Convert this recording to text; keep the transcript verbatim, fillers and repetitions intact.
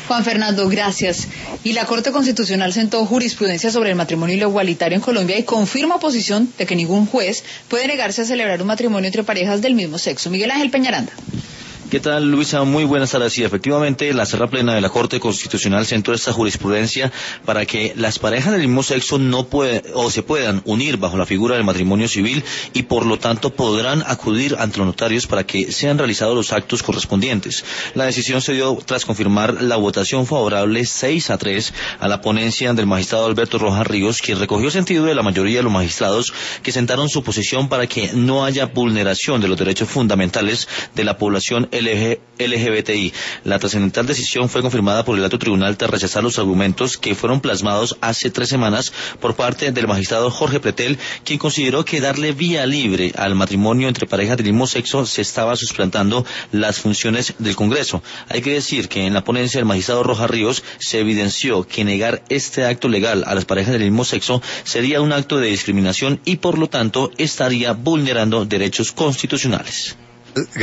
Juan Fernando, gracias. Y la Corte Constitucional sentó jurisprudencia sobre el matrimonio igualitario en Colombia y confirma posición de que ningún juez puede negarse a celebrar un matrimonio entre parejas del mismo sexo. Miguel Ángel Peñaranda. ¿Qué tal, Luisa? Muy buenas tardes. Sí, efectivamente, la sala plena de la Corte Constitucional sentó esta jurisprudencia para que las parejas del mismo sexo no pueden o se puedan unir bajo la figura del matrimonio civil y por lo tanto podrán acudir ante los notarios para que sean realizados los actos correspondientes. La decisión se dio tras confirmar la votación favorable seis a tres a la ponencia del magistrado Alberto Rojas Ríos, quien recogió sentido de la mayoría de los magistrados que sentaron su posición para que no haya vulneración de los derechos fundamentales de la población L G B T I. La trascendental decisión fue confirmada por el alto tribunal tras rechazar los argumentos que fueron plasmados hace tres semanas por parte del magistrado Jorge Pretel, quien consideró que darle vía libre al matrimonio entre parejas del mismo sexo se estaba suplantando las funciones del Congreso. Hay que decir que en la ponencia del magistrado Rojas Ríos se evidenció que negar este acto legal a las parejas del mismo sexo sería un acto de discriminación y por lo tanto estaría vulnerando derechos constitucionales.